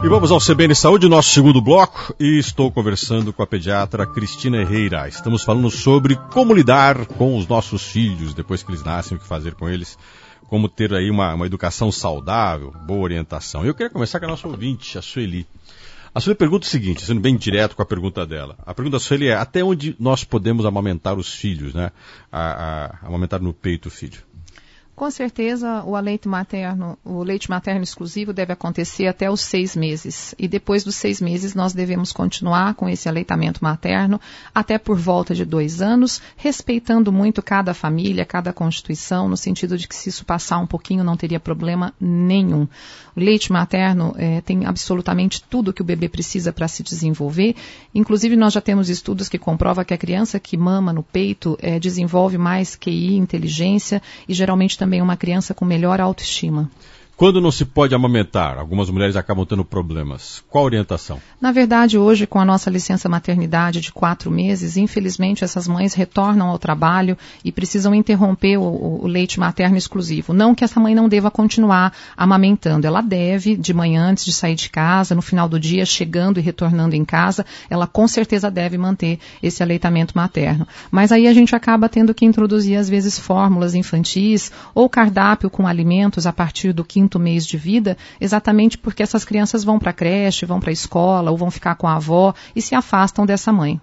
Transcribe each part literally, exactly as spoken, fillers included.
E vamos ao C B N Saúde, nosso segundo bloco, e estou conversando com a pediatra Cristina Herrera. Estamos falando sobre como lidar com os nossos filhos, depois que eles nascem, o que fazer com eles, como ter aí uma, uma educação saudável, boa orientação. Eu queria começar com a nossa ouvinte, a Sueli. A Sueli pergunta o seguinte, sendo bem direto com a pergunta dela. A pergunta da Sueli é, até onde nós podemos amamentar os filhos, né? A, a, amamentar no peito o filho? Com certeza, o leite materno, o leite materno exclusivo deve acontecer até os seis meses. E depois dos seis meses, nós devemos continuar com esse aleitamento materno até por volta de dois anos, respeitando muito cada família, cada constituição, no sentido de que se isso passar um pouquinho, não teria problema nenhum. O leite materno é, tem absolutamente tudo que o bebê precisa para se desenvolver. Inclusive, nós já temos estudos que comprovam que a criança que mama no peito é, desenvolve mais Q I, inteligência e geralmente também uma criança com melhor autoestima. Quando não se pode amamentar, algumas mulheres acabam tendo problemas. Qual a orientação? Na verdade, hoje, com a nossa licença maternidade de quatro meses, infelizmente, essas mães retornam ao trabalho e precisam interromper o, o leite materno exclusivo. Não que essa mãe não deva continuar amamentando. Ela deve, de manhã, antes de sair de casa, no final do dia, chegando e retornando em casa, ela com certeza deve manter esse aleitamento materno. Mas aí a gente acaba tendo que introduzir, às vezes, fórmulas infantis ou cardápio com alimentos a partir do quinto mês de vida, exatamente porque essas crianças vão para a creche, vão para a escola, ou vão ficar com a avó e se afastam dessa mãe.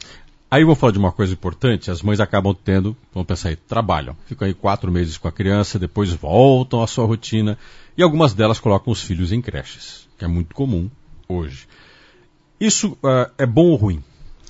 Aí vou falar de uma coisa importante, as mães acabam tendo, vamos pensar aí, trabalham, ficam aí quatro meses com a criança, depois voltam à sua rotina, e algumas delas colocam os filhos em creches, que é muito comum hoje. Isso uh, é bom ou ruim?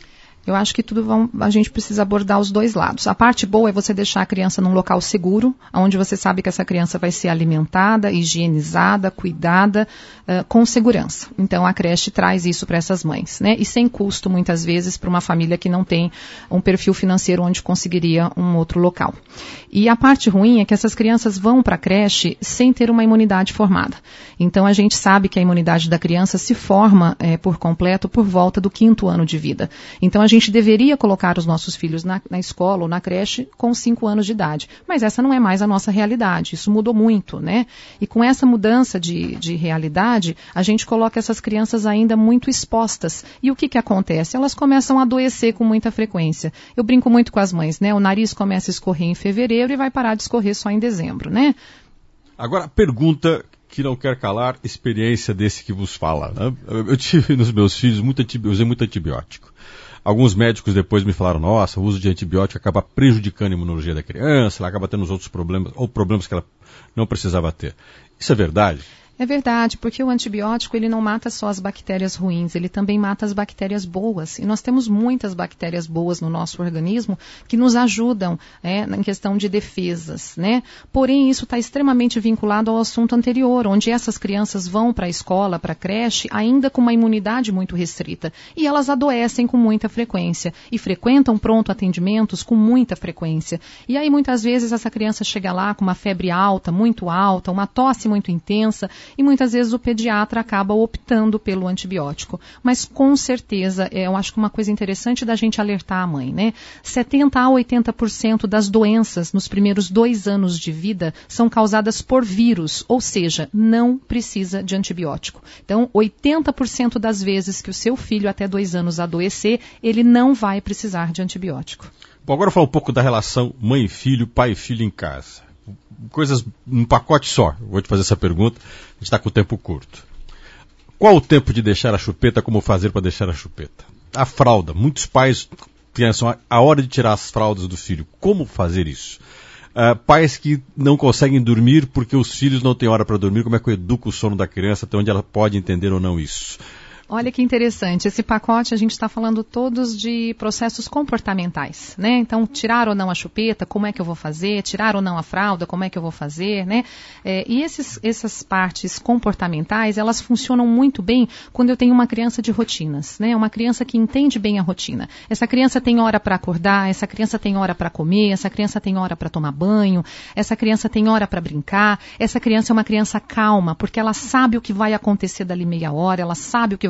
Eu acho que tudo vão, a gente precisa abordar os dois lados. A parte boa é você deixar a criança num local seguro, onde você sabe que essa criança vai ser alimentada, higienizada, cuidada, uh, com segurança. Então a creche traz isso para essas mães, né? E sem custo, muitas vezes, para uma família que não tem um perfil financeiro onde conseguiria um outro local. E a parte ruim é que essas crianças vão para a creche sem ter uma imunidade formada. Então a gente sabe que a imunidade da criança se forma é, por completo por volta do quinto ano de vida. Então a A gente deveria colocar os nossos filhos na, na escola ou na creche com cinco anos de idade. Mas essa não é mais a nossa realidade. Isso mudou muito, né? E com essa mudança de, de realidade, a gente coloca essas crianças ainda muito expostas. E o que que acontece? Elas começam a adoecer com muita frequência. Eu brinco muito com as mães, né? O nariz começa a escorrer em fevereiro e vai parar de escorrer só em dezembro, né? Agora, pergunta que não quer calar, experiência desse que vos fala, né? Eu tive nos meus filhos, muito, usei muito antibiótico. Alguns médicos depois me falaram, nossa, o uso de antibiótico acaba prejudicando a imunologia da criança, ela acaba tendo os outros problemas, ou problemas que ela não precisava ter. Isso é verdade? É verdade, porque o antibiótico ele não mata só as bactérias ruins, ele também mata as bactérias boas. E nós temos muitas bactérias boas no nosso organismo que nos ajudam é, em questão de defesas, né? Porém, isso está extremamente vinculado ao assunto anterior, onde essas crianças vão para a escola, para a creche, ainda com uma imunidade muito restrita. E elas adoecem com muita frequência e frequentam pronto atendimentos com muita frequência. E aí, muitas vezes, essa criança chega lá com uma febre alta, muito alta, uma tosse muito intensa, e muitas vezes o pediatra acaba optando pelo antibiótico. Mas com certeza, é, eu acho que uma coisa interessante da gente alertar a mãe, né? setenta a oitenta por cento das doenças nos primeiros dois anos de vida são causadas por vírus, ou seja, não precisa de antibiótico. Então, oitenta por cento das vezes que o seu filho até dois anos adoecer, ele não vai precisar de antibiótico. Bom, agora falar um pouco da relação mãe e filho, pai e filho em casa. Coisas num pacote só. Vou te fazer essa pergunta, a gente está com o tempo curto. Qual o tempo de deixar a chupeta, como fazer para deixar a chupeta? A fralda, muitos pais pensam a hora de tirar as fraldas do filho, como fazer isso? Uh, pais que não conseguem dormir porque os filhos não têm hora para dormir, como é que eu educo o sono da criança, até onde ela pode entender ou não isso? Olha que interessante, esse pacote a gente está falando todos de processos comportamentais, né? Então, tirar ou não a chupeta, como é que eu vou fazer? Tirar ou não a fralda, como é que eu vou fazer, né? É, e esses, essas partes comportamentais, elas funcionam muito bem quando eu tenho uma criança de rotinas, né? Uma criança que entende bem a rotina. Essa criança tem hora para acordar, essa criança tem hora para comer, essa criança tem hora para tomar banho, essa criança tem hora para brincar, essa criança é uma criança calma, porque ela sabe o que vai acontecer dali meia hora, ela sabe o que vai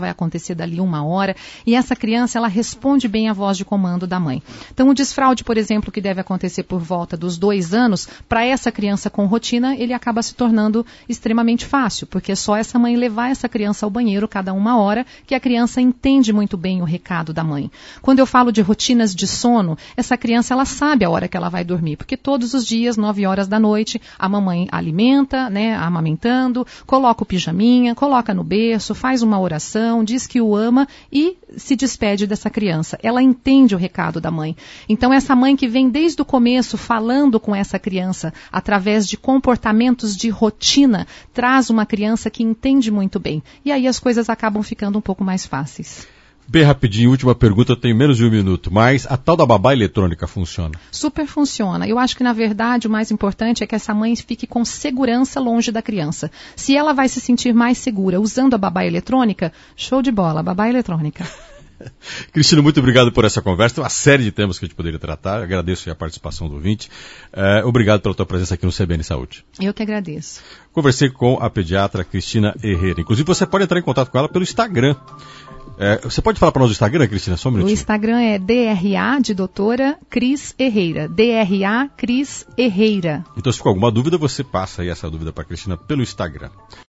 vai acontecer dali uma hora, e essa criança, ela responde bem à voz de comando da mãe. Então, o desfraude, por exemplo, que deve acontecer por volta dos dois anos, para essa criança com rotina, ele acaba se tornando extremamente fácil, porque é só essa mãe levar essa criança ao banheiro cada uma hora, que a criança entende muito bem o recado da mãe. Quando eu falo de rotinas de sono, essa criança, ela sabe a hora que ela vai dormir, porque todos os dias, nove horas da noite, a mamãe alimenta, né, amamentando, coloca o pijaminha, coloca no berço, faz uma oração, diz que o ama e se despede dessa criança. Ela entende o recado da mãe. Então, essa mãe que vem desde o começo falando com essa criança através de comportamentos de rotina, traz uma criança que entende muito bem. E aí as coisas acabam ficando um pouco mais fáceis. Bem rapidinho, última pergunta, eu tenho menos de um minuto, mas a tal da babá eletrônica funciona? Super funciona. Eu acho que, na verdade, o mais importante é que essa mãe fique com segurança longe da criança. Se ela vai se sentir mais segura usando a babá eletrônica, show de bola, babá eletrônica. Cristina, muito obrigado por essa conversa. Tem uma série de temas que a gente poderia tratar. Agradeço a participação do ouvinte. É, obrigado pela tua presença aqui no C B N Saúde. Eu que agradeço. Conversei com a pediatra Cristina Herrera. Inclusive, você pode entrar em contato com ela pelo Instagram. É, você pode falar para nós o Instagram, Cristina? Só um minutinho. O Instagram é D R A de doutora Cris Herrera. D R A Cris Herrera. Então, se ficou alguma dúvida, você passa aí essa dúvida para a Cristina pelo Instagram.